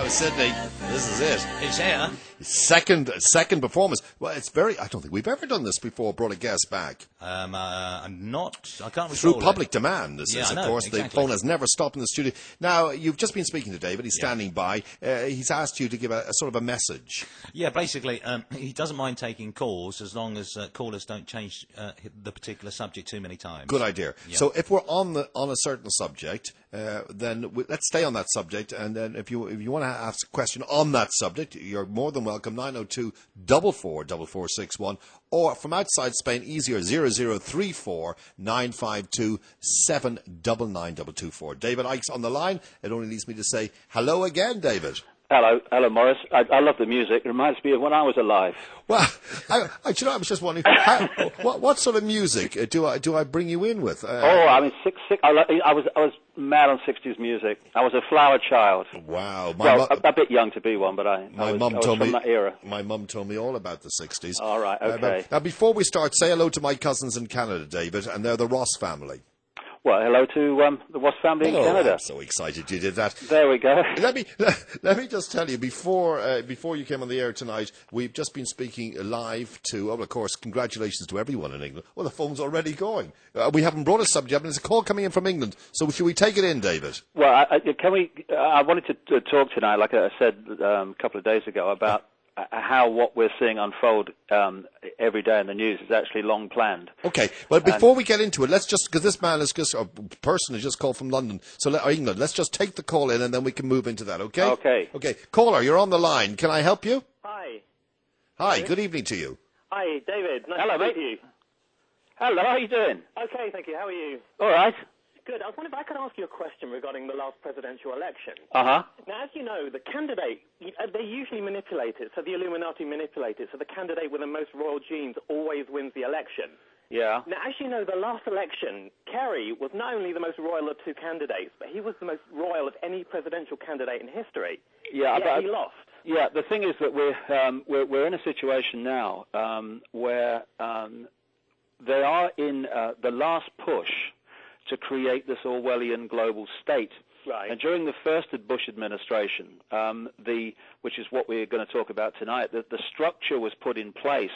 Now, Sydney, this is it. It's here. Second performance. Well, it's very. I don't think we've ever done this before. Brought a guest back I'm not. I can't recall through public demand. This is, I of know, course. exactly. The phone has never stopped in the studio. Now, you've just been speaking to David. He's standing by. He's asked you to give a sort of a message. Yeah, basically, he doesn't mind taking calls as long as callers don't change the particular subject too many times. Good idea. Yeah. So, if we're on a certain subject, then let's stay on that subject. And then, if you want to ask a question on that subject, you're more than welcome. 902-444461, or from outside Spain, easier 0034 952 799 David Icke's on the line. It only leaves me to say hello again, David. Hello, Morris. I love the music. It reminds me of when I was alive. Well, I was just wondering, what sort of music do I bring you in with? I mean, I was mad on 60s music. I was a flower child. Wow. A bit young to be one, but I was from that era. My mum told me all about the 60s. All right, okay. Now, before we start, say hello to my cousins in Canada, David, and they're the Ross family. Well, hello to the Ross family in Canada. I'm so excited you did that. There we go. Let me just tell you, before you came on the air tonight, we've just been speaking live to, of course, congratulations to everyone in England. Well, the phone's already going. We haven't brought a subject, but there's a call coming in from England. So should we take it in, David? Well, I wanted to talk tonight, like I said a couple of days ago, about how what we're seeing unfold every day in the news is actually long planned. Okay, but before we get into it, let's just, because this man is just, a person has just called from London, or England, let's just take the call in and then we can move into that, okay? Okay, caller, you're on the line. Can I help you? Hi. Hi, good evening to you. Hi, David. Nice Hello, to meet mate. you. Hello, how are you doing? Okay, thank you. How are you? All right. Good. I was wondering if I could ask you a question regarding the last presidential election. Uh-huh. Now, as you know, the candidate, they usually manipulate it, so the Illuminati manipulate it, so the candidate with the most royal genes always wins the election. Yeah. Now, as you know, the last election, Kerry was not only the most royal of two candidates, but he was the most royal of any presidential candidate in history. Yeah, Yet he lost. Yeah, the thing is that we're in a situation now where they are in the last push to create this Orwellian global state. Right. And during the first Bush administration, which is what we're going to talk about tonight, the structure was put in place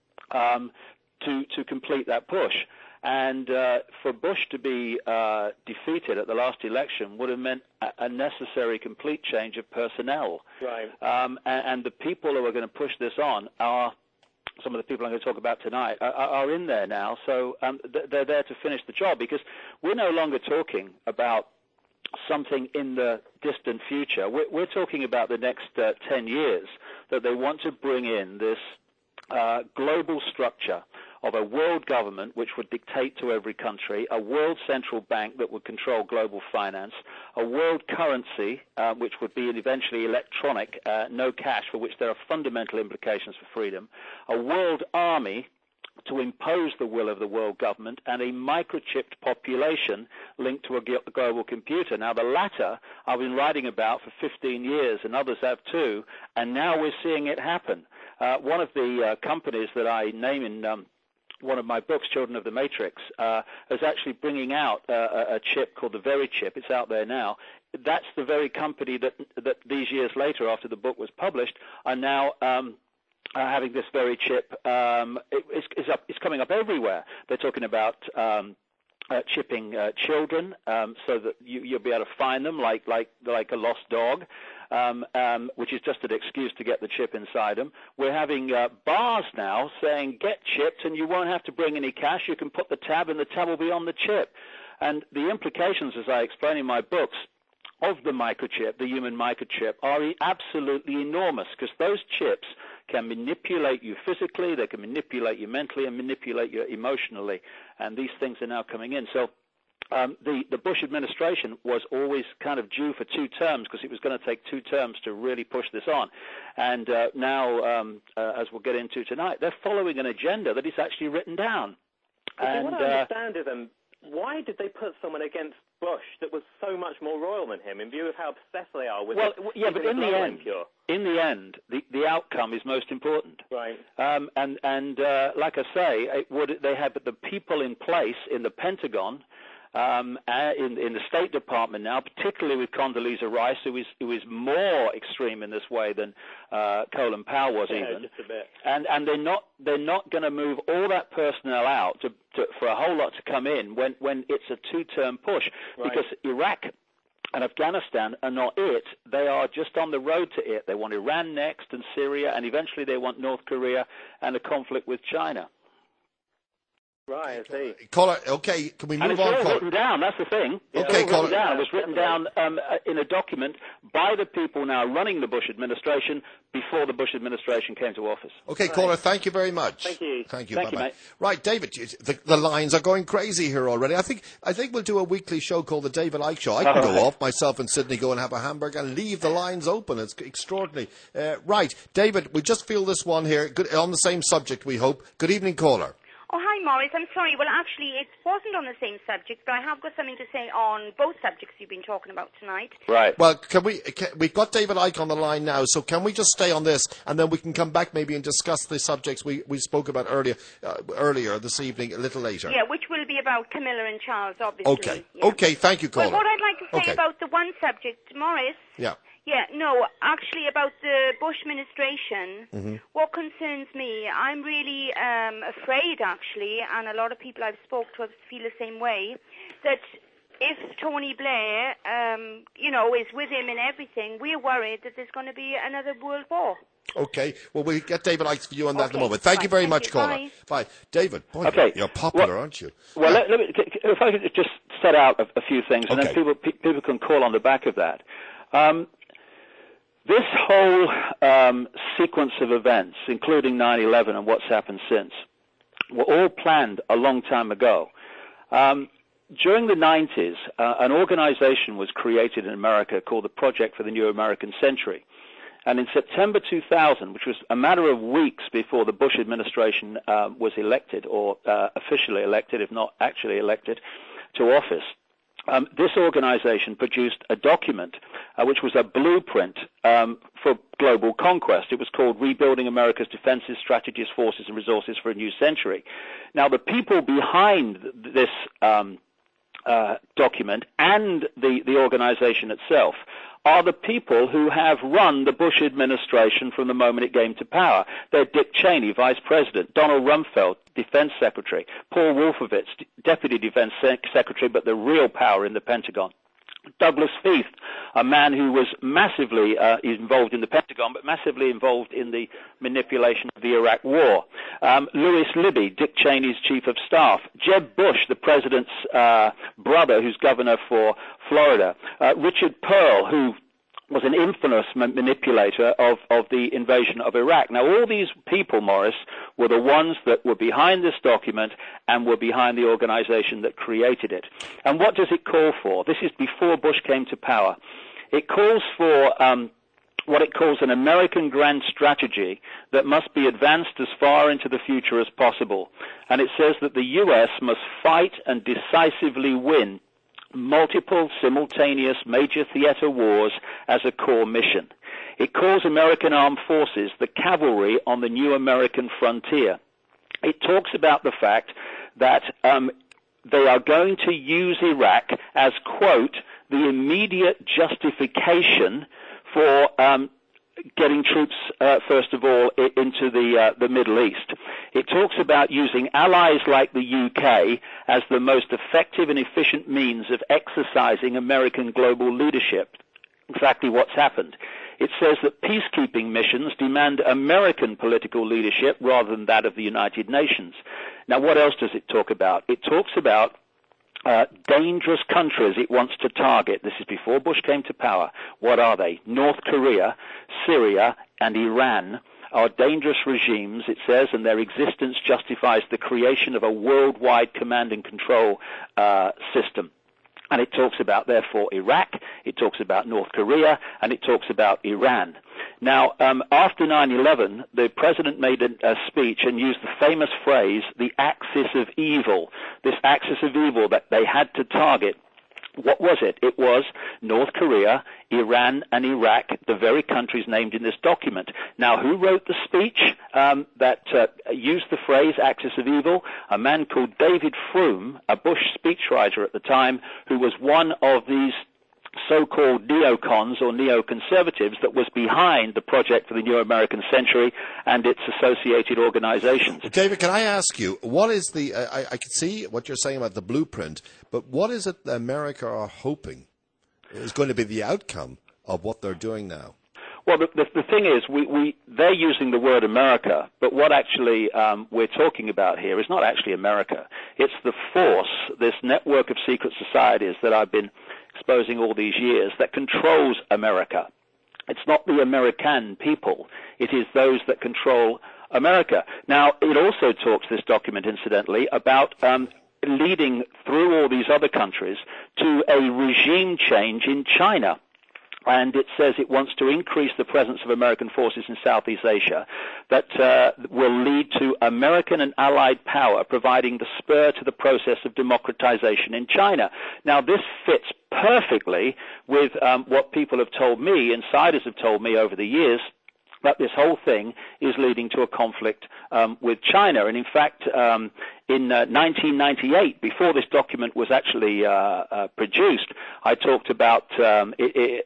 to complete that push. And for Bush to be defeated at the last election would have meant a necessary complete change of personnel. Right. And the people who are going to push this on are some of the people I'm going to talk about tonight are in there now, so they're there to finish the job, because we're no longer talking about something in the distant future. We're talking about the next 10 years, that they want to bring in this global structure of a world government which would dictate to every country, a world central bank that would control global finance, a world currency which would be eventually electronic, no cash, for which there are fundamental implications for freedom, a world army to impose the will of the world government, and a microchipped population linked to a global computer. Now, the latter I've been writing about for 15 years, and others have too, and now we're seeing it happen. One of the companies that I name in one of my books, Children of the Matrix, is actually bringing out a chip called the Very Chip. It's out there now. That's the very company that these years later, after the book was published, are now having this very chip. It's coming up everywhere. They're talking about chipping children so that you'll be able to find them like a lost dog. Which is just an excuse to get the chip inside them. We're having bars now saying, get chipped and you won't have to bring any cash. You can put the tab and the tab will be on the chip. And the implications, as I explain in my books, of the microchip, the human microchip, are absolutely enormous, because those chips can manipulate you physically, they can manipulate you mentally, and manipulate you emotionally. And these things are now coming in. So the Bush administration was always kind of due for 2 terms, because it was going to take 2 terms to really push this on. And now, as we'll get into tonight, they're following an agenda that is actually written down. And what I understand is, why did they put someone against Bush that was so much more royal than him, in view of how obsessed they are with but in the end, the outcome is most important. Right. And like I say, they had the people in place in the Pentagon in the State Department now, particularly with Condoleezza Rice, who is more extreme in this way than Colin Powell was even. Just a bit. And they're not going to move all that personnel out for a whole lot to come in when it's a two-term push, right. because Iraq and Afghanistan are not it. They are just on the road to it. They want Iran next and Syria, and eventually they want North Korea and a conflict with China. Right, I see. Caller, okay, can we move and on? it's all written down, that's the thing. It's Okay, all written caller. down. It was written down in a document by the people now running the Bush administration before the Bush administration came to office. Okay, caller, thank you very much. Thank you. Thank you. Thank you, Bye-bye. mate. Right, David, the lines are going crazy here already. I think we'll do a weekly show called the David Icke Show. I can go off myself and Sydney, go and have a hamburger and leave the lines open. It's extraordinary. Right, David, we just feel this one here. Good, on the same subject, we hope. Good evening, caller. Oh, hi, Maurice. I'm sorry. Well, actually, it wasn't on the same subject, but I have got something to say on both subjects you've been talking about tonight. Right. Well, we've got David Icke on the line now, so can we just stay on this, and then we can come back maybe and discuss the subjects we spoke about earlier this evening, a little later. Yeah, which will be about Camilla and Charles, obviously. Okay. Yeah. Okay, thank you, caller. Well, what I'd like to say Okay. about the one subject, Maurice... Yeah. Yeah, no, actually about the Bush administration, Mm-hmm. what concerns me, I'm really afraid, actually, and a lot of people I've spoke to feel the same way, that if Tony Blair, is with him in everything, we're worried that there's going to be another world war. Okay, well, we'll get David Icke's view on that in a Okay, moment. Thank you very thank much, you. caller. Bye. David, boy, Okay. you're popular, Well- aren't you? Well, let me, if I could just set out a few things, and Okay. then people can call on the back of that. This whole sequence of events, including 9/11 and what's happened since, were all planned a long time ago. During the 90s, an organization was created in America called the Project for the New American Century. And in September 2000, which was a matter of weeks before the Bush administration was elected, or officially elected, if not actually elected, to office, this organization produced a document which was a blueprint for global conquest. It was called Rebuilding America's Defenses, Strategies, Forces, and Resources for a New Century. Now, the people behind this document and the organization itself are the people who have run the Bush administration from the moment it came to power. They're Dick Cheney, Vice President, Donald Rumsfeld, Defense Secretary, Paul Wolfowitz, Deputy Defense Secretary, but the real power in the Pentagon. Douglas Feith, a man who was massively involved in the Pentagon, but massively involved in the manipulation of the Iraq War. Louis Libby, Dick Cheney's Chief of Staff. Jeb Bush, the President's brother, who's governor for Florida. Richard Pearl, who was an infamous manipulator of the invasion of Iraq. Now, all these people, Maurice, were the ones that were behind this document and were behind the organization that created it. And what does it call for? This is before Bush came to power. It calls for what it calls an American grand strategy that must be advanced as far into the future as possible. And it says that the U.S. must fight and decisively win multiple simultaneous major theater wars as a core mission. It calls American armed forces the cavalry on the new American frontier. It talks about the fact that they are going to use Iraq as, quote, the immediate justification for getting troops, first of all, into the Middle East. It talks about using allies like the UK as the most effective and efficient means of exercising American global leadership. Exactly what's happened. It says that peacekeeping missions demand American political leadership rather than that of the United Nations. Now, what else does it talk about? It talks about dangerous countries it wants to target. This is before Bush came to power. What are they? North Korea, Syria, and Iran are dangerous regimes, it says, and their existence justifies the creation of a worldwide command and control system. And it talks about, therefore, Iraq, it talks about North Korea, and it talks about Iran. Now, after 9/11, the president made a speech and used the famous phrase, the axis of evil. This axis of evil that they had to target What was it? It was North Korea, Iran, and Iraq, the very countries named in this document. Now, who wrote the speech that used the phrase axis of evil? A man called David Frum, a Bush speechwriter at the time, who was one of these so-called neocons or neoconservatives that was behind the Project for the New American Century and its associated organizations. David, can I ask you, what is the, I can see what you're saying about the blueprint, but what is it that America are hoping is going to be the outcome of what they're doing now? Well, the thing is, they're using the word America, but what actually we're talking about here is not actually America. It's the force, this network of secret societies that I've been exposing all these years, that controls America. It's not the American people. It is those that control America. Now, it also talks, this document, incidentally, about leading through all these other countries to a regime change in China. And it says it wants to increase the presence of American forces in Southeast Asia that will lead to American and allied power providing the spur to the process of democratization in China. Now, this fits perfectly with what people have told me, insiders have told me over the years, that this whole thing is leading to a conflict with China. And in fact, in 1998, before this document was actually produced, I talked about, I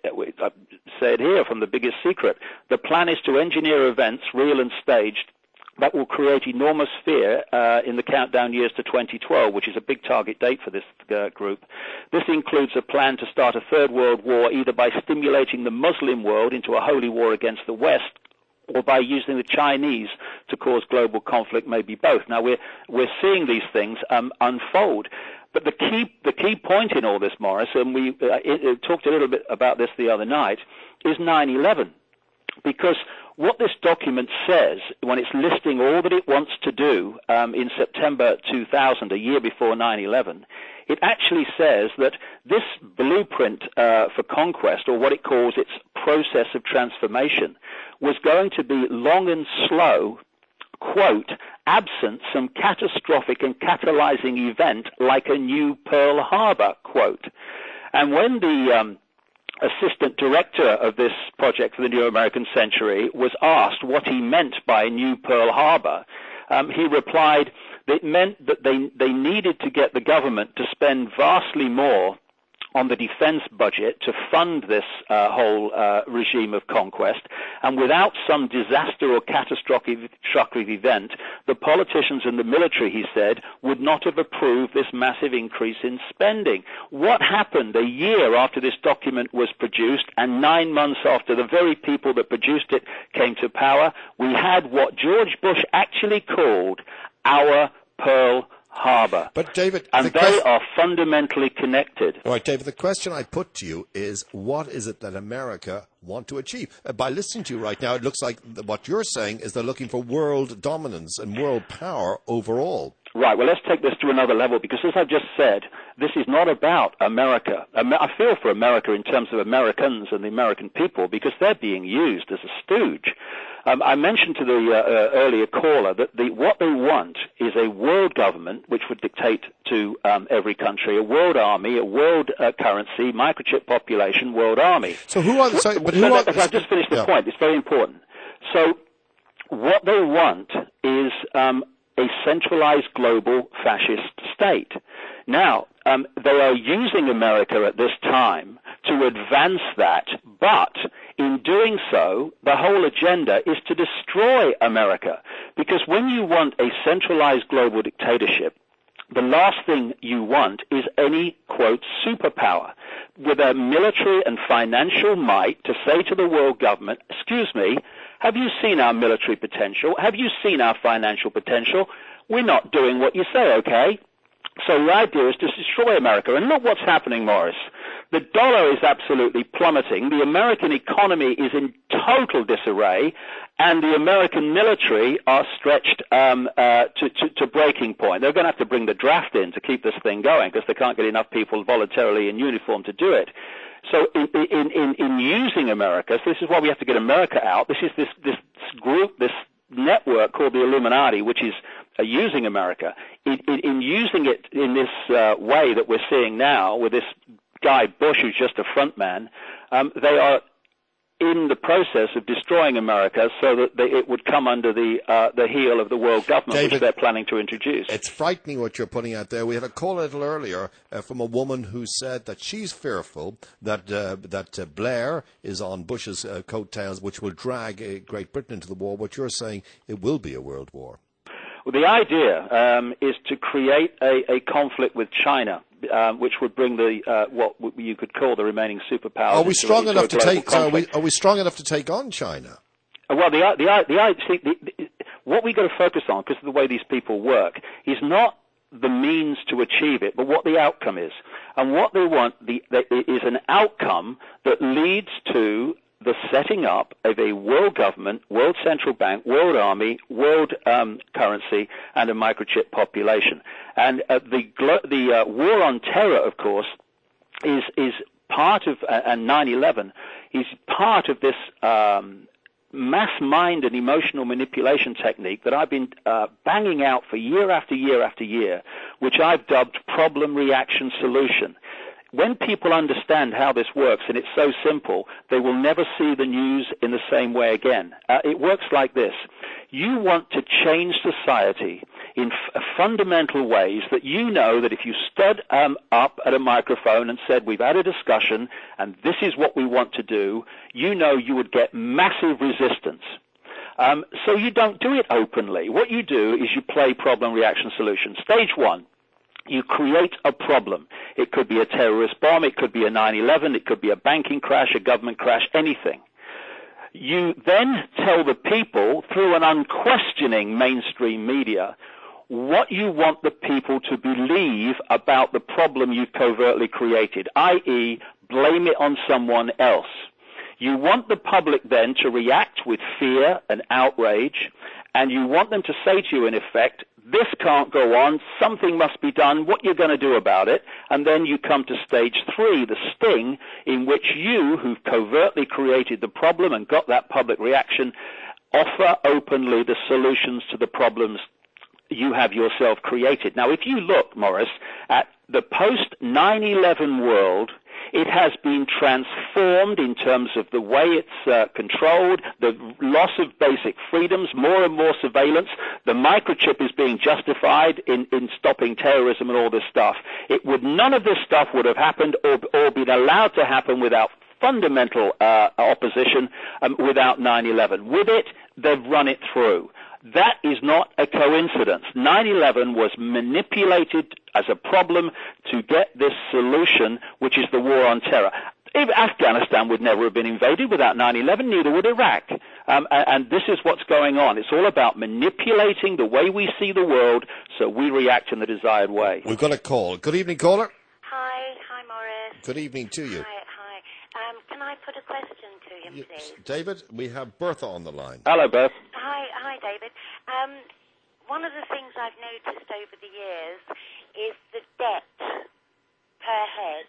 said here from The Biggest Secret, the plan is to engineer events, real and staged, that will create enormous fear in the countdown years to 2012, which is a big target date for this group. This includes a plan to start a third world war either by stimulating the Muslim world into a holy war against the West, or by using the Chinese to cause global conflict, maybe both. Now, we're seeing these things unfold. But the key point in all this, Morris, and we talked a little bit about this the other night, is 9/11. Because what this document says, when it's listing all that it wants to do in September 2000, a year before 9/11, it actually says that this blueprint for conquest, or what it calls its process of transformation, was going to be long and slow, quote, absent some catastrophic and catalyzing event like a new Pearl Harbor, quote. And when the assistant director of this Project for the New American Century was asked what he meant by new Pearl Harbor, he replied that it meant that they needed to get the government to spend vastly more on the defense budget to fund this whole regime of conquest, and without some disaster or catastrophic event, the politicians and the military, he said, would not have approved this massive increase in spending. What happened a year after this document was produced and 9 months after the very people that produced it came to power? We had what George Bush actually called our Pearl Harbor. But David, and they are fundamentally connected. All right, David, the question I put to you is, what is it that America want to achieve? By listening to you right now, it looks like what you're saying is they're looking for world dominance and world power overall. Right, well, let's take this to another level, because as I've just said, this is not about America. I feel for America in terms of Americans and the American people, because they're being used as a stooge. I mentioned to the earlier caller that what they want is a world government which would dictate to every country, a world army, a world currency, microchip population, world army. So who are... Sorry, but who are... I've just finished the point. It's very important. So what they want is a centralized global fascist state. Now, they are using America at this time to advance that, but in doing so, the whole agenda is to destroy America. Because when you want a centralized global dictatorship, the last thing you want is any, quote, superpower with a military and financial might to say to the world government, excuse me, have you seen our military potential? Have you seen our financial potential? We're not doing what you say, okay? So the idea is to destroy America. And look what's happening, Morris. The dollar is absolutely plummeting. The American economy is in total disarray. And the American military are stretched to breaking point. They're going to have to bring the draft in to keep this thing going because they can't get enough people voluntarily in uniform to do it. So in using America, so this is why we have to get America out. This is this group, this network called the Illuminati, which is using America. In using it in this way that we're seeing now, with this guy Bush, who's just a front man. They are in the process of destroying America so that it would come under the heel of the world government, David, which they're planning to introduce. It's frightening what you're putting out there. We had a call a little earlier from a woman who said that she's fearful that Blair is on Bush's coattails, which will drag Great Britain into the war. What you're saying, it will be a world war. Well, the idea is to create a conflict with China, which would bring what you could call the remaining superpowers. Are we strong enough to take? Are we strong enough to take on China? Well, what we've got to focus on, because of the way these people work, is not the means to achieve it, but what the outcome is. And what they want is an outcome that leads to the setting up of a world government, world central bank, world army, world currency, and a microchip population. And the war on terror, of course, is part of, and 9/11 is part of this mass mind and emotional manipulation technique that I've been banging out for year after year after year, which I've dubbed problem, reaction, solution. When people understand how this works, and it's so simple, they will never see the news in the same way again. It works like this. You want to change society in fundamental ways that you know that if you stood up at a microphone and said, we've had a discussion and this is what we want to do, you know you would get massive resistance. So you don't do it openly. What you do is you play problem, reaction, solution. Stage one. You create a problem. It could be a terrorist bomb, it could be a 9/11, it could be a banking crash, a government crash, anything. You then tell the people, through an unquestioning mainstream media, what you want the people to believe about the problem you've covertly created, i.e., blame it on someone else. You want the public then to react with fear and outrage, and you want them to say to you, in effect, this can't go on, something must be done, what you're going to do about it, and then you come to stage 3, the sting, in which you, who've covertly created the problem and got that public reaction, offer openly the solutions to the problems you have yourself created. Now, if you look, Morris, at the post-9/11 world, it has been transformed in terms of the way it's controlled, the loss of basic freedoms, more and more surveillance. The microchip is being justified in stopping terrorism and all this stuff. None of this stuff would have happened or been allowed to happen without fundamental opposition, without 9/11. With it, they've run it through. That is not a coincidence. 9/11 was manipulated as a problem to get this solution, which is the war on terror. Afghanistan would never have been invaded without 9/11, neither would Iraq. And this is what's going on. It's all about manipulating the way we see the world so we react in the desired way. We've got a call. Good evening, caller. Hi, Morris. Good evening to you. Hi. Can I put a question to him, please? David, we have Bertha on the line. Hello, Beth. Hi, David. One of the things I've noticed over the years is the debt per head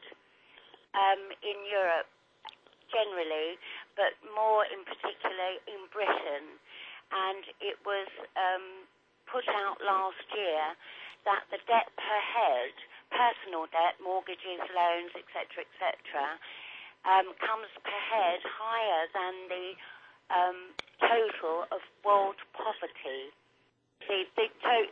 in Europe generally, but more in particular in Britain. And it was put out last year that the debt per head, personal debt, mortgages, loans, etc., comes per head higher than the total of world poverty. The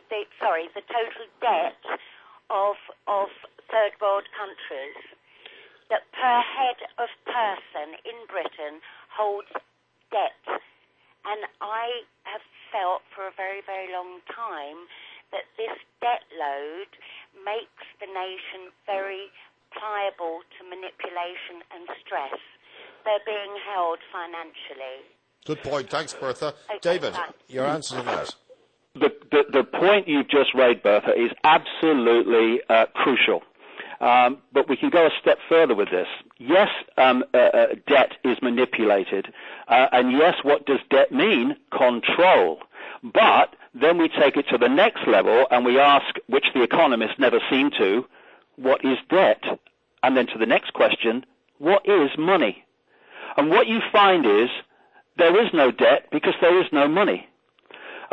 total debt of third world countries, that per head of person in Britain holds debt. And I have felt for a very, very long time that this debt load makes the nation very pliable to manipulation and stress. They're being held financially. Good point. Thanks, Bertha. Okay, David, thanks. your answer to that. The point you've just raised, Bertha, is absolutely crucial. But we can go a step further with this. Yes, debt is manipulated. And yes, what does debt mean? Control. But then we take it to the next level and we ask, which the economists never seem to, what is debt? And then to the next question, what is money? And what you find is there is no debt because there is no money.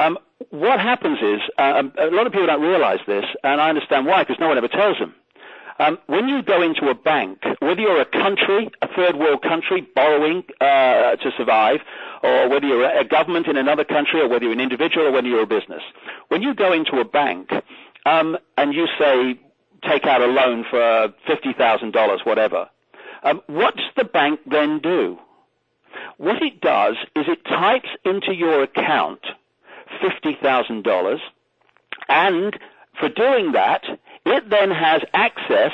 What happens is, a lot of people don't realize this, and I understand why, because no one ever tells them. When you go into a bank, whether you're a country, a third world country, borrowing to survive, or whether you're a government in another country, or whether you're an individual, or whether you're a business, when you go into a bank and you say, take out a loan for $50,000, whatever, what does the bank then do? What it does is it types into your account $50,000, and for doing that, it then has access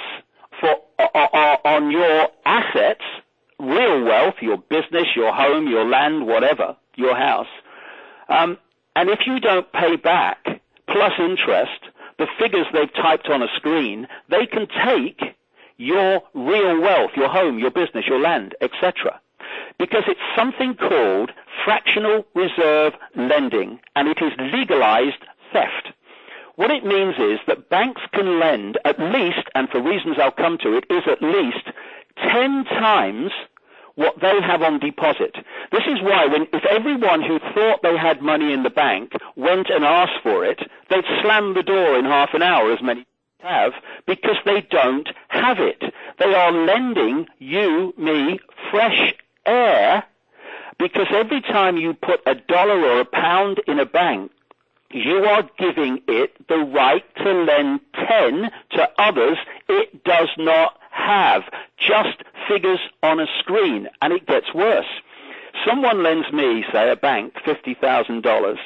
on your assets, real wealth, your business, your home, your land, whatever, your house. And if you don't pay back, plus interest, the figures they've typed on a screen, they can take your real wealth, your home, your business, your land, etc. Because it's something called fractional reserve lending, and it is legalized theft. What it means is that banks can lend at least, and for reasons I'll come to, it is at least 10 times what they have on deposit. This is why if everyone who thought they had money in the bank went and asked for it, they'd slam the door in half an hour, as many have, because they don't have it. They are lending you, me, fresh air, because every time you put $1 or £1 in a bank, you are giving it the right to lend 10 to others it does not have. Just figures on a screen, and it gets worse. Someone lends me, say a bank, $50,000.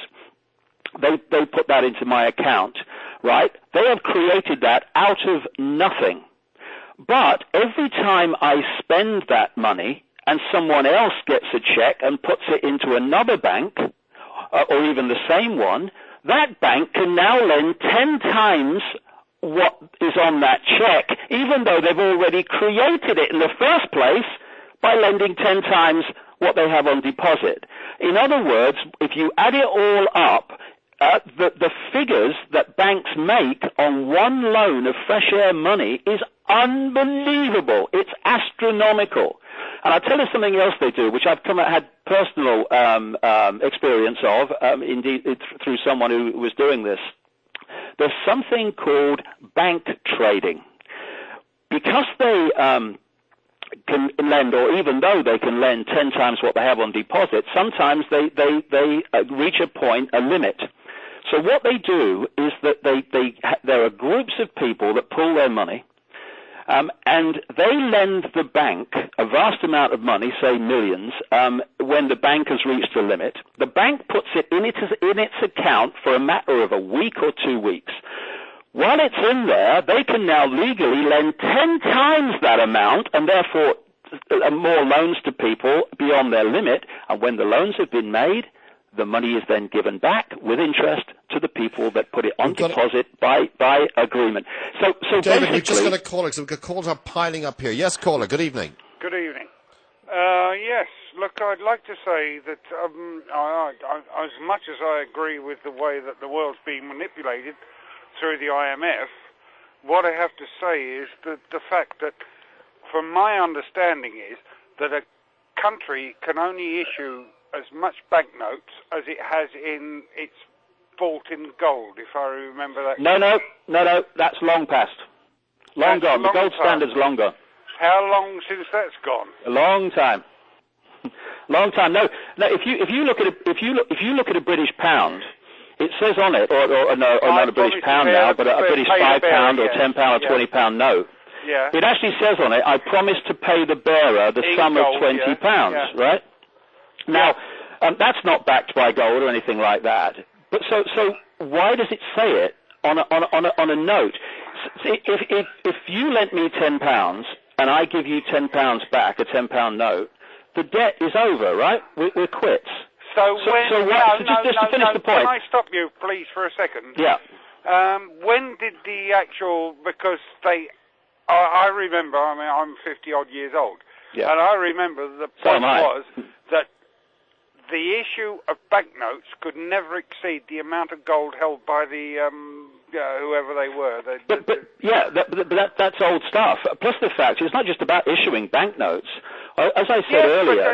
They put that into my account, right? They have created that out of nothing. But every time I spend that money and someone else gets a check and puts it into another bank, or even the same one, that bank can now lend 10 times what is on that check, even though they've already created it in the first place by lending 10 times what they have on deposit. In other words, if you add it all up, the figures that banks make on one loan of fresh air money is unbelievable. It's astronomical. And I'll tell you something else they do, which I've had personal experience of, indeed through someone who was doing this. There's something called bank trading. Because they can lend, or even though they can lend 10 times what they have on deposit, sometimes they reach a limit. So what they do is that there are groups of people that pool their money, and they lend the bank a vast amount of money, say millions, when the bank has reached a limit. The bank puts it in its account for a matter of a week or 2 weeks. While it's in there, they can now legally lend 10 times that amount, and therefore more loans to people beyond their limit. And when the loans have been made, the money is then given back with interest to the people that put it on deposit by agreement. So David, we've just got a caller, so calls are piling up here. Yes, caller, good evening. Good evening. Yes, look, I'd like to say that as much as I agree with the way that the world's being manipulated through the IMF, what I have to say is that the fact that, from my understanding, is that a country can only issue as much banknotes as it has in its vault in gold, if I remember that. No, that's long past. Long gone. The gold standard's long gone. How long since that's gone? A long time. Long time. No. If you look at a British pound, it says on it, or not a British pound now, but a British £5 or £10 or £20 note. Yeah. It actually says on it, I promise to pay the bearer the sum of £20, right? Now, that's not backed by gold or anything like that. But so why does it say it on a note? If you lent me £10 and I give you £10 back, a £10 note, the debt is over, right? We're quits. Just to finish the point. Can I stop you, please, for a second? Yeah. When did the actual? Because I remember. I mean, I'm 50-odd years old, yeah. And I remember the point was that the issue of banknotes could never exceed the amount of gold held by the whoever they were. But that's old stuff. Plus the fact it's not just about issuing banknotes. As I said earlier,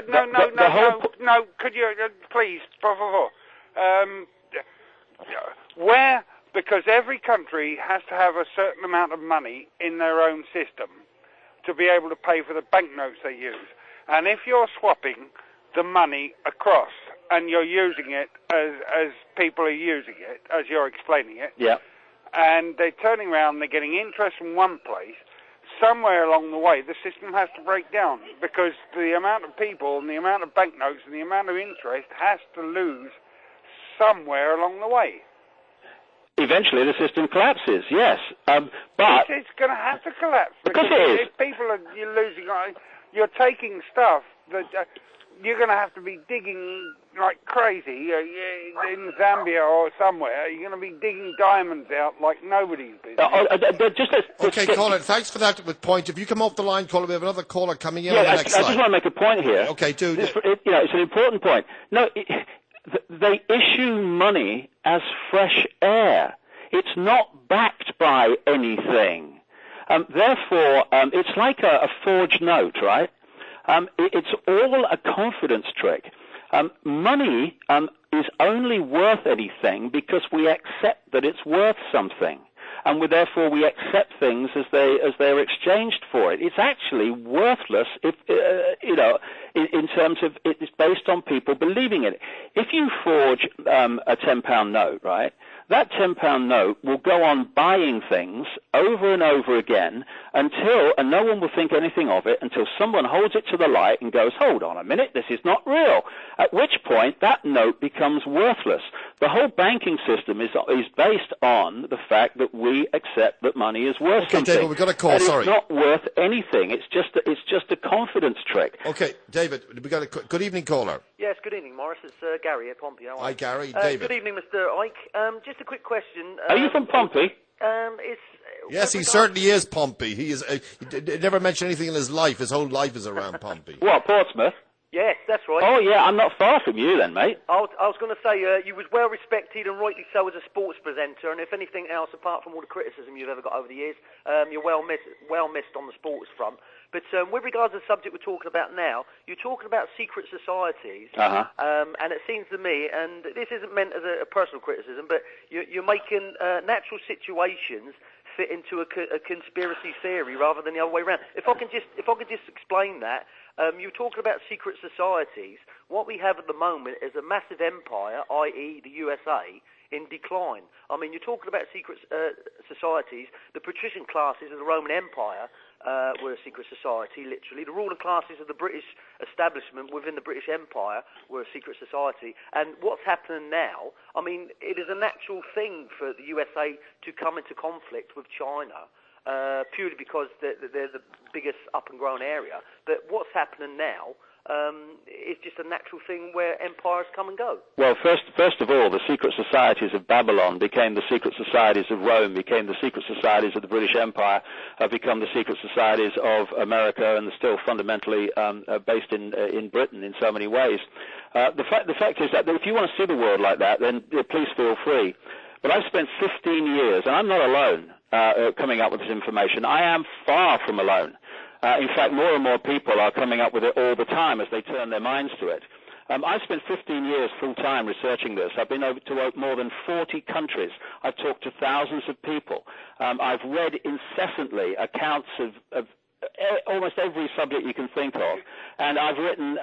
no. Could you please, por favor? Where because every country has to have a certain amount of money in their own system to be able to pay for the banknotes they use. And if you're swapping the money across and you're using it as people are using it, as you're explaining it, Yeah. and they're turning around, they're getting interest from one place, somewhere along the way the system has to break down, because the amount of people and the amount of banknotes and the amount of interest has to lose somewhere along the way. Eventually the system collapses, yes. But It's going to have to collapse. Because it is. If people are you're losing, you're taking stuff that you're going to have to be digging like crazy in Zambia or somewhere. You're going to be digging diamonds out like nobody's business. Okay, caller, thanks for that point. If you come off the line, caller, we have another caller coming in on the I next just line. want to make a point here. Okay, do. It's an important point. No, they issue money as fresh air. It's not backed by anything. Therefore, it's like a forged note, right? It's all a confidence trick. Money is only worth anything because we accept that it's worth something, and therefore we accept things as they're exchanged for it. It's actually worthless if in terms of it's based on people believing it. If you forge a £10 note, right? That £10 note will go on buying things over and over again and no one will think anything of it until someone holds it to the light and goes, hold on a minute, this is not real. At which point that note becomes worthless. The whole banking system is based on the fact that we accept that money is worth something. David, we've got a call, and sorry. It's not worth anything. It's just a confidence trick. Okay, David, we got a good evening, caller. Yes, good evening, Morris. It's Gary at Pompey. Hi, Gary. David. Good evening, Mr. Ike. Just a quick question. Are you from Pompey? Yes, he certainly is Pompey. He is. He never mentioned anything in his life. His whole life is around Pompey. What, Portsmouth? Yes, that's right. Oh, yeah, I'm not far from you then, mate. I was going to say, you was well respected and rightly so as a sports presenter, and if anything else, apart from all the criticism you've ever got over the years, you're well missed on the sports front. But with regards to the subject we're talking about now, you're talking about secret societies, and it seems to me, and this isn't meant as a personal criticism, but you're making natural situations fit into a conspiracy theory rather than the other way around. If I can just explain that. You're talking about secret societies. What we have at the moment is a massive empire, i.e. the USA, in decline. I mean, you're talking about secret societies. The patrician classes of the Roman Empire were a secret society, literally. The ruling classes of the British establishment within the British Empire were a secret society. And what's happening now, I mean, it is a natural thing for the USA to come into conflict with China. Purely because they're the biggest up-and-grown area. But what's happening now is just a natural thing where empires come and go. Well, first of all, the secret societies of Babylon became the secret societies of Rome, became the secret societies of the British Empire, have become the secret societies of America, and still fundamentally based in Britain in so many ways. The fact is that if you want to see the world like that, then please feel free. But I've spent 15 years, and I'm not alone, coming up with this information. I am far from alone. In fact, more and more people are coming up with it all the time as they turn their minds to it. I've spent 15 years full-time researching this. I've been over to more than 40 countries. I've talked to thousands of people. I've read incessantly accounts of almost every subject you can think of. And I've written,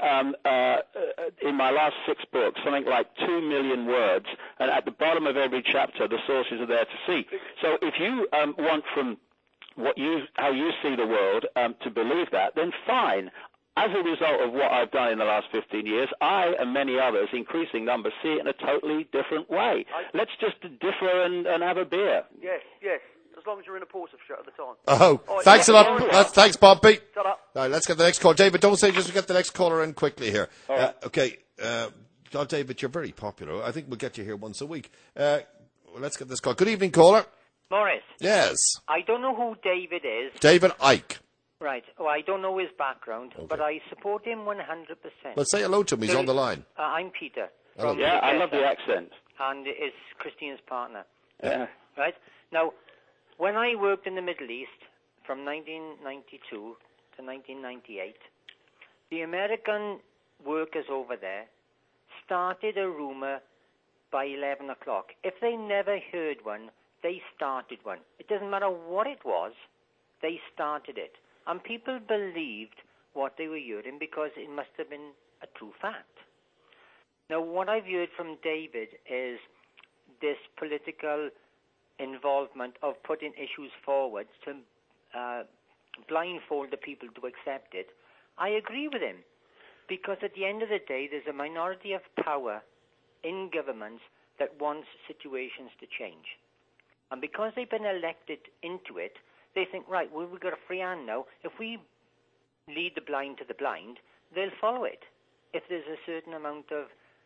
in my last 6 books, something like 2 million words, and at the bottom of every chapter, the sources are there to see. So if you want from how you see the world to believe that, then fine. As a result of what I've done in the last 15 years, I and many others, increasing numbers, see it in a totally different way. Let's just differ and have a beer. Yes. As long as you're in a Portsmouth at the time. Oh, thanks a lot. Thanks, Pompey. Shut up. All right, let's get the next call. David, don't say, just get the next caller in quickly here. Right. Okay. David, you're very popular. I think we'll get you here once a week. Let's get this call. Good evening, caller. Morris. Yes. I don't know who David is. David Icke. Right. Oh, I don't know his background, but I support him 100%. Well, say hello to him. He's on the line. I'm Peter. Hello. Yeah, I love the accent. And is Christine's partner. Yeah. Right? Now, when I worked in the Middle East from 1992 to 1998, the American workers over there started a rumor by 11 o'clock. If they never heard one, they started one. It doesn't matter what it was, they started it. And people believed what they were hearing because it must have been a true fact. Now, what I've heard from David is this political involvement of putting issues forward to blindfold the people to accept it. I agree with him, because at the end of the day, there's a minority of power in governments that wants situations to change. And because they've been elected into it, they think, right, well, we've got a free hand now. If we lead the blind to the blind, they'll follow it. If there's a certain amount of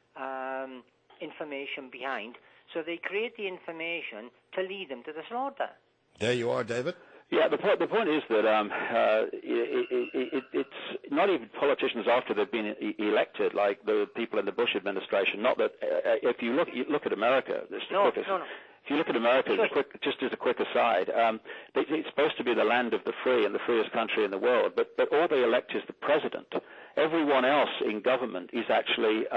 information behind, so they create the information to lead them to the slaughter. There you are, David. Yeah, the point is that it's not even politicians after they've been elected, like the people in the Bush administration. Not that if you look at America, if you look at America, just as a quick aside, it's supposed to be the land of the free and the freest country in the world, but all they elect is the president. Everyone else in government is actually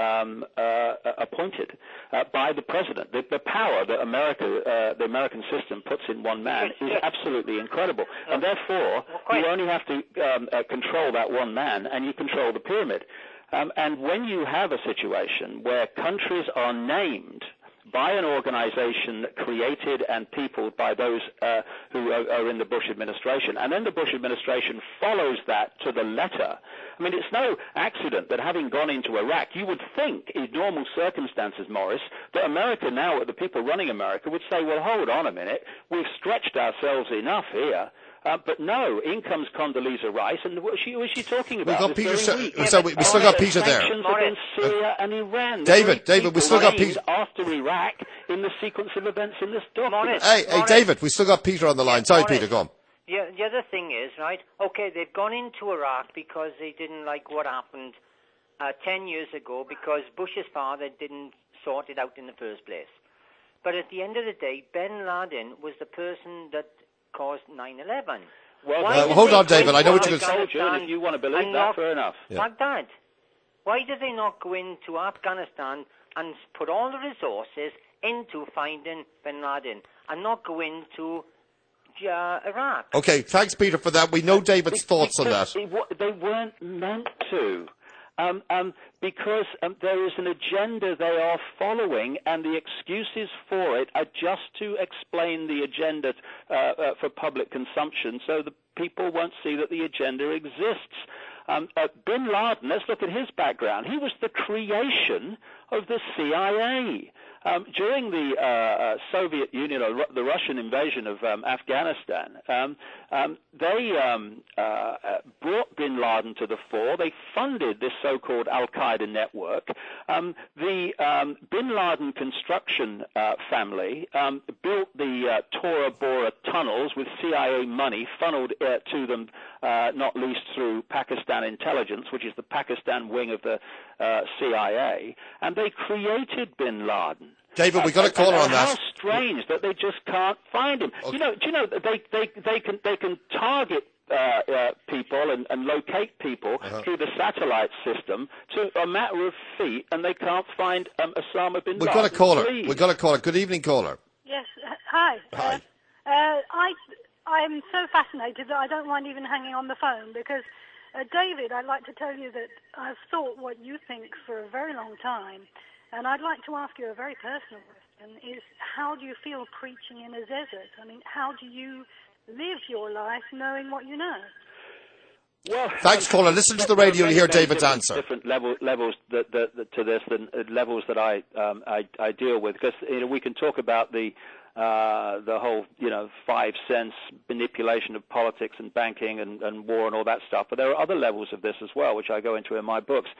appointed by the president. The power that the American system puts in one man is absolutely incredible. And therefore, you only have to control that one man, and you control the pyramid. And when you have a situation where countries are named by an organization created and peopled by those who are in the Bush administration, and then the Bush administration follows that to the letter. I mean, it's no accident that having gone into Iraq, you would think in normal circumstances, Morris, that America now, the people running America, would say, well, hold on a minute, we've stretched ourselves enough here. But no, in comes Condoleezza Rice, and what was she talking about? We got Peter. We still got Peter there. Sanctions against Syria and Iran. David, we still got Peter after Iraq in the sequence of events in this document. Hey, David, we still got Peter on the line. Sorry, Peter, go on. Yeah, the other thing is, right, okay, they've gone into Iraq because they didn't like what happened 10 years ago because Bush's father didn't sort it out in the first place. But at the end of the day, bin Laden was the person that caused 9/11. Well, hold on, David. I know what you're going to say. If you want to believe that, fair enough. Baghdad. Why did they not go into Afghanistan and put all the resources into finding bin Laden and not go into Iraq? Okay, thanks, Peter, for that. We know David's thoughts on that. They weren't meant to. Because there is an agenda they are following, and the excuses for it are just to explain the agenda for public consumption, so the people won't see that the agenda exists. Bin Laden, let's look at his background. He was the creation of the CIA. During the Soviet Union, or the Russian invasion of Afghanistan, they brought bin Laden to the fore. They funded this so-called Al-Qaeda network. The bin Laden construction family built the Tora Bora tunnels with CIA money funneled to them, not least through Pakistan Intelligence, which is the Pakistan wing of the CIA, and they created bin Laden. David, we got a caller on that. How strange that they just can't find him. Okay. Do you know that they can target people and locate people through the satellite system to a matter of feet, and they can't find Osama bin Laden. We've got a caller. We've got a caller. Good evening, caller. Yes. Hi. Hi. I'm so fascinated that I don't mind even hanging on the phone because, David, I'd like to tell you that I've thought what you think for a very long time. And I'd like to ask you a very personal question, is how do you feel preaching in a desert? I mean, how do you live your life knowing what you know? Well, thanks, caller. Listen to the radio and hear David's answer. Different levels to this than levels that I deal with, because we can talk about the whole 5 cents manipulation of politics and banking and war and all that stuff, but there are other levels of this as well, which I go into in my books.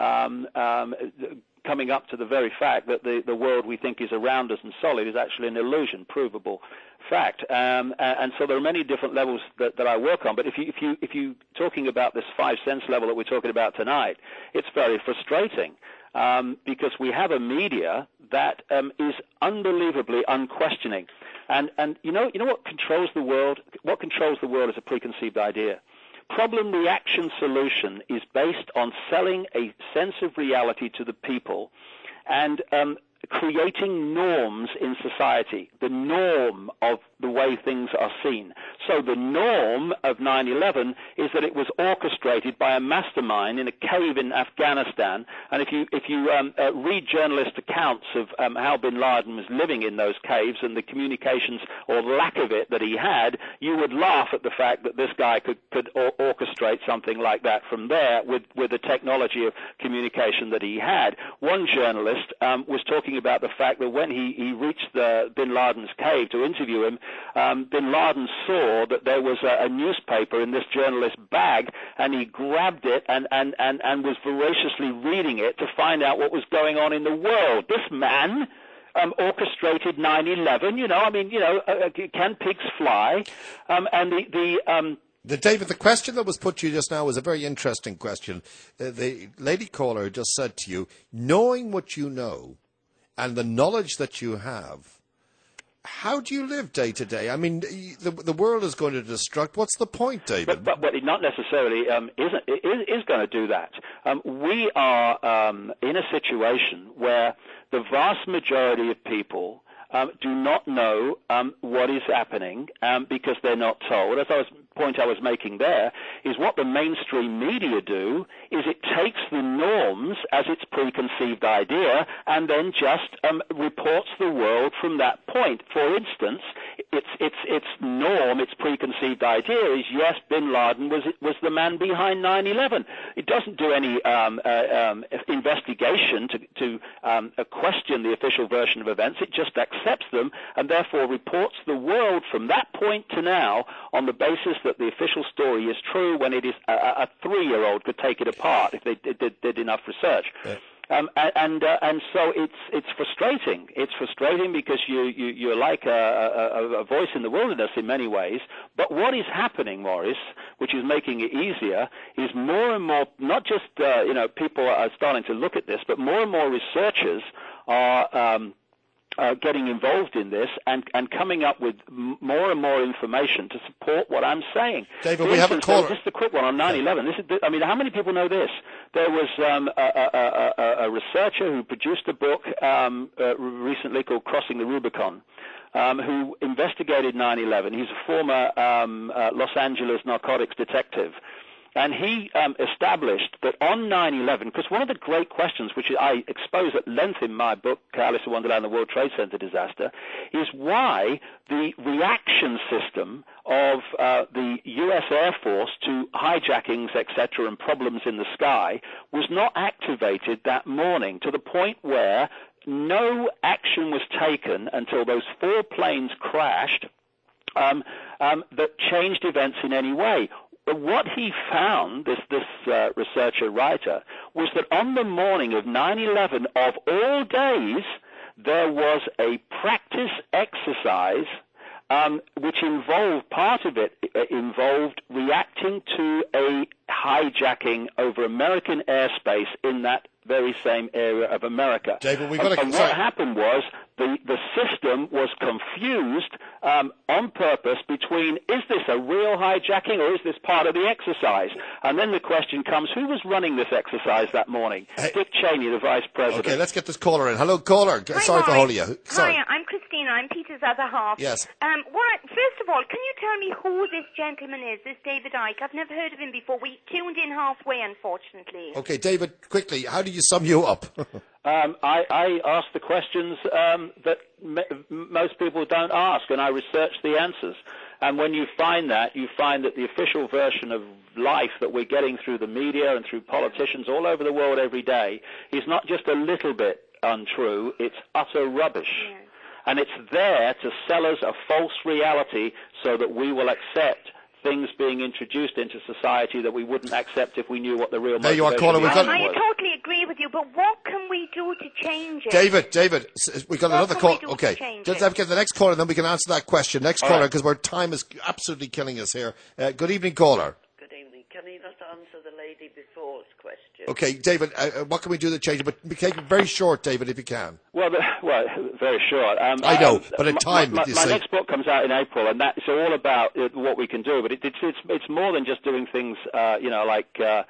Coming up to the very fact that the world we think is around us and solid is actually an illusion, provable fact. And so there are many different levels that I work on. But if you talking about this 5 cents level that we're talking about tonight, it's very frustrating. Because we have a media that is unbelievably unquestioning. And you know what controls the world? What controls the world is a preconceived idea. Problem, reaction, solution is based on selling a sense of reality to the people. And creating norms in society, the norm of the way things are seen. So the norm of 9/11 is that it was orchestrated by a mastermind in a cave in Afghanistan. And if you read journalist accounts of how bin Laden was living in those caves and the communications or lack of it that he had, you would laugh at the fact that this guy could orchestrate something like that from there with the technology of communication that he had. One journalist was talking about the fact that when he reached bin Laden's cave to interview him, bin Laden saw that there was a newspaper in this journalist's bag, and he grabbed it and was voraciously reading it to find out what was going on in the world. This man orchestrated 9/11. Can pigs fly? David, the question that was put to you just now was a very interesting question. The lady caller just said to you, knowing what you know and the knowledge that you have, how do you live day to day? I mean, the world is going to destruct. What's the point, David? But it not necessarily is going to do that. We are in a situation where the vast majority of people do not know what is happening because they're not told. As point I was making there is what the mainstream media do is it takes the norms as its preconceived idea and then just reports the world from that point. For instance, its norm, its preconceived idea is yes, bin Laden was the man behind 9/11. It doesn't do any investigation to question the official version of events. It just accepts them and therefore reports the world from that point to now on the basis that the official story is true when it is a 3-year-old could take it apart if they did enough research. Yeah. And so it's frustrating. It's frustrating because you're like a voice in the wilderness in many ways. But what is happening, Maurice, which is making it easier, is more and more, not just people are starting to look at this, but more and more researchers are getting involved in this and coming up with more and more information to support what I'm saying. David, we have a caller. Just a quick one on 9/11. How many people know this? There was a researcher who produced a book recently called Crossing the Rubicon, who investigated 9/11. He's a former Los Angeles narcotics detective. And he established that on 9/11, because one of the great questions, which I expose at length in my book, Alice in Wonderland, the World Trade Center Disaster, is why the reaction system of the U.S. Air Force to hijackings, etc., and problems in the sky was not activated that morning to the point where no action was taken until those 4 planes crashed that changed events in any way. What he found, this researcher writer, was that on the morning of 9/11, of all days, there was a practice exercise which involved, part of it involved reacting to a hijacking over American airspace in that very same area of America. David, and what happened was the system was confused on purpose between, is this a real hijacking or is this part of the exercise? And then the question comes, who was running this exercise that morning? Dick Cheney, the vice president. Okay, let's get this caller in. Hello, caller. Hi, sorry for holding you. Sorry. Hi, I'm Christina. I'm Peter's other half. Yes. First of all, can you tell me who this gentleman is, this David Icke? I've never heard of him before. We tuned in halfway, unfortunately. Okay, David, quickly, how do you sum you up? I ask the questions that most people don't ask, and I research the answers. And when you find that the official version of life that we're getting through the media and through politicians all over the world every day is not just a little bit untrue, it's utter rubbish. Yeah. And it's there to sell us a false reality so that we will accept things being introduced into society that we wouldn't accept if we knew what the real motivation was. I totally agree with you, but what can we do to change it? David, we got another call. Okay, let's get the next caller, and then we can answer that question. Next caller, because our time is absolutely killing us here. Good evening, caller. Good evening. Can you just answer the lady before's question? Okay, David, what can we do to change it? But make it very short, David, if you can. Well, very short. I know, but in time, my next book comes out in April, and that's all about what we can do. But it's more than just doing things,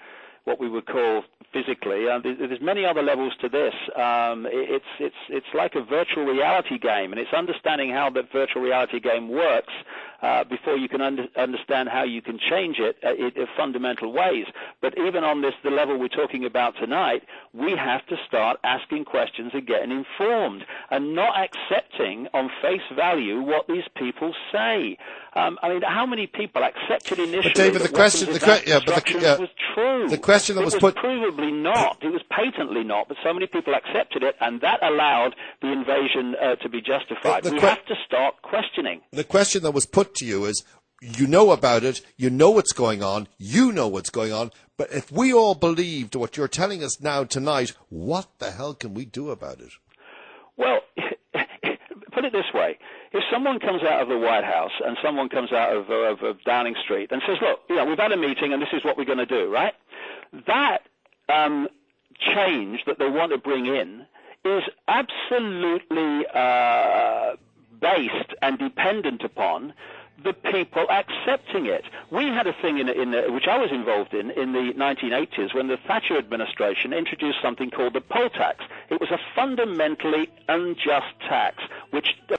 what we would call physically. There's many other levels to this. It's like a virtual reality game, and it's understanding how the virtual reality game works before you can understand how you can change it in fundamental ways. But even on the level we're talking about tonight, we have to start asking questions and getting informed, and not accepting on face value what these people say. I mean, how many people accepted initially? But David, was true? The question that was put. Provably not. It was patently not. But so many people accepted it, and that allowed the invasion to be justified. We have to start questioning. The question that was put to you is: you know about it, you know what's going on, you know what's going on. But if we all believed what you're telling us now tonight, what the hell can we do about it? Well, put it this way. If someone comes out of the White House and someone comes out of Downing Street and says, look, we've had a meeting and this is what we're going to do, right? That change that they want to bring in is absolutely based and dependent upon the people accepting it. We had a thing which I was involved in the 1980s when the Thatcher administration introduced something called the poll tax. It was a fundamentally unjust tax which